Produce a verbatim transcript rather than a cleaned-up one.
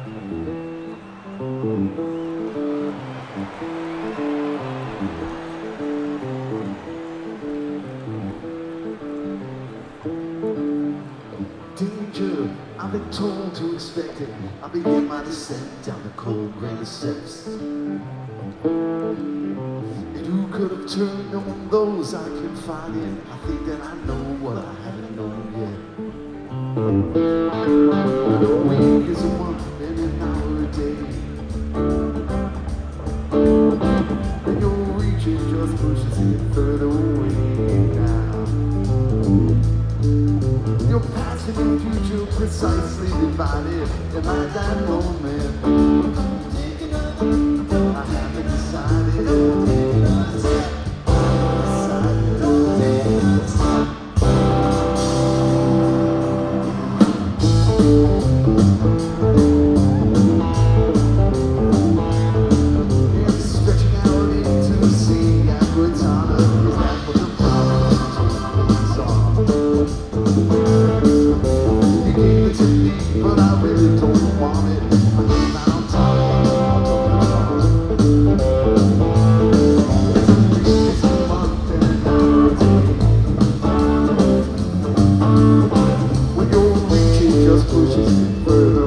Danger, I've been told to expect it. I begin my descent down the cold granite steps. And who could have turned on those I confide in? I think that I know what I haven't known yet. A week is a month and an hour a day, and your reaching just pushes it further away now. Your past and your future precisely divided, and at that moment I haven't decided. But I really don't want it. I came out on top. It's a month and an hour day. When your reaching just pushes it further